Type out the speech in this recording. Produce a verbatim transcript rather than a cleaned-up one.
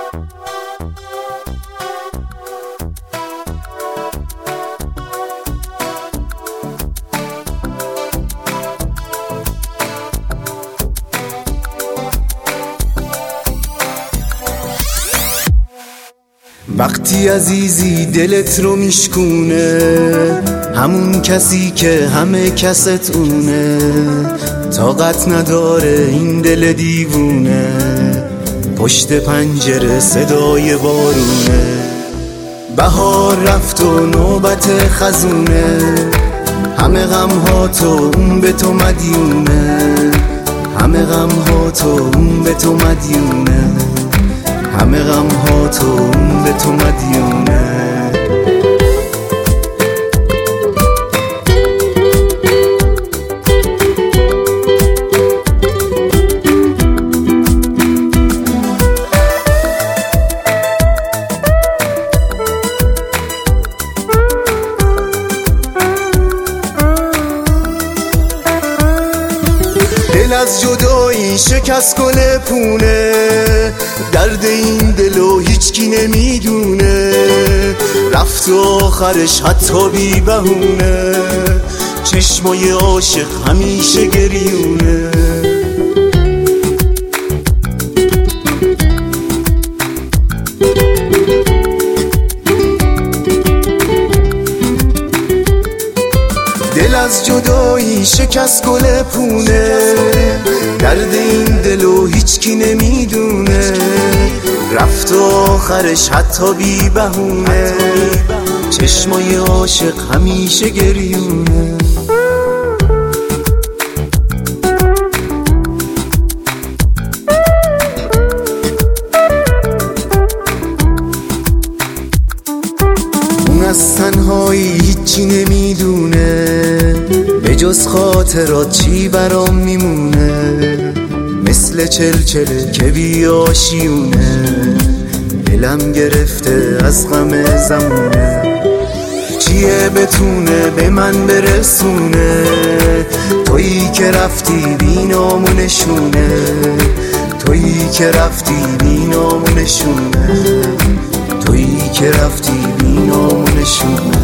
وقتی عزیزی دلت رو میشکونه، همون کسی که همه کست اونه، طاقت نداره این دل دیوونه، پشت پنجره صدای بارونه. بهار رفت و نوبت خزونه، همه غم ها تو اون به تو مدیونه، همه غم ها تو اون به تو مدیونه، همه غم ها تو اون به تو مدیونه. دل از جدایی شکست گل پونه، درد این دلو هیچکی نمیدونه، رفت و آخرش حتی بی بهونه، چشمای عاشق همیشه گریونه. دل از جدایی شکست گل پونه، درد این دلو هیچکی نمیدونه، رفت و آخرش حتی بی بهونه، چشمای عاشق همیشه گریونه. اون از تنهایی هیچی نمیدونه، به جز خاطرات چی برام میمونه، مثل چلچله که بی آشیونه، دلم گرفته از غم زمونه. چیه بتونه به من برسونه، تویی که رفتی بی نامونشونه، تویی که رفتی بی نامونشونه، تویی که رفتی بی نامونشونه.